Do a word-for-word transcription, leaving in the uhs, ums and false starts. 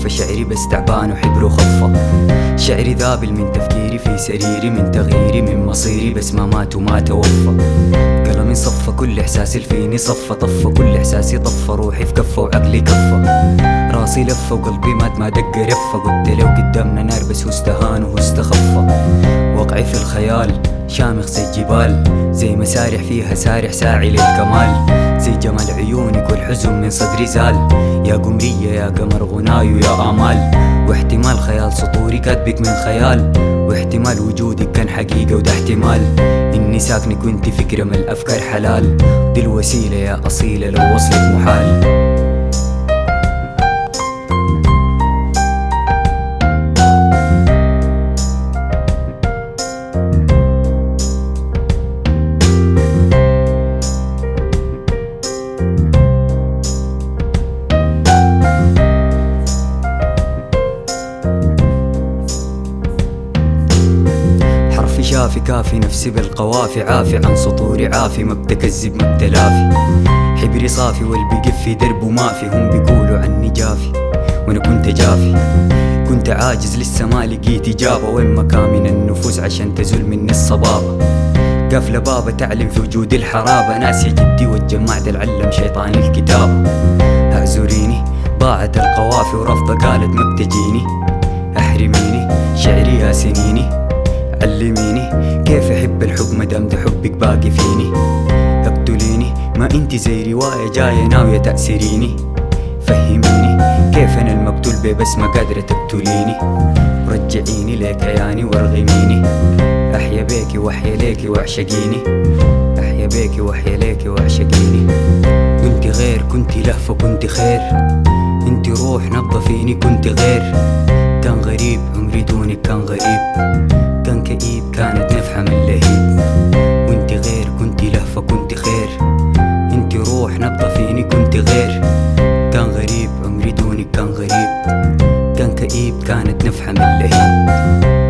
خفة شعري بس تعبان وحبره خفة. شعري ذابل من تفكيري في سريري، من تغييري من مصيري بس ما مات وما توفى. قلمي صفى كل إحساس فيني صفى، طفى كل إحساسي طفى، روحي في كفة وعقلي كفة. راسي لفة وقلبي مات ما دق رفة، قلت لو قدامنا نار بس هو استهان وهو استخفى. وقعي في الخيال شامخ زي الجبال، زي مسارح فيها سارح ساعي للكمال. زي جمال عيونك والحزن من صدري زال، يا قمرية يا قمر غناي ويا آمال. واحتمال خيال سطوري كاتبك من خيال، واحتمال وجودك كان حقيقة وده احتمال. إني ساكنك وانت فكرة من الأفكار حلال، دي الوسيلة يا أصيلة لو وصلك محال. شافي كافي نفسي بالقوافي، عافي عن سطوري عافي، ما بتكذب ما بتلافي. حبري صافي والبقف في درب ما في، هم بيقولوا عني جافي وانا كنت جافي. كنت عاجز لسه ما لقيت إجابة، وين مكان من النفوس عشان تزول مني الصبابة. قافلة بابا تعلم في وجود الحرابة، ناسي جدي والجماعة العلم شيطان الكتابة. اعذريني ضاعت القوافي ورفضة قالت ما بتجيني. احرميني شعري يا سنيني، علميني كيف احب الحب مدام ده حبك باقي فيني. اقتليني ما انت زي رواية جاية ناوية تأسريني. فهميني كيف انا المقتول بي بس ما قادرة تقتليني. رجعيني لكياني وارغميني، احيا بيكي واحيا ليكي واعشقيني. احيا بيكي واحيا ليكي واعشقيني. كنت غير كنت لهفة كنت خير، انت روح نظفيني كنت غير. كان غريب عمري دونك كان غريب، كان كئيب كانت نفحة من لهيب. وانت غير كنت لهفة كنت خير، انت روح نبضة فيني كنت غير. كان غريب عمري دونك كان غريب، كان كئيب كانت نفحة من لهيب.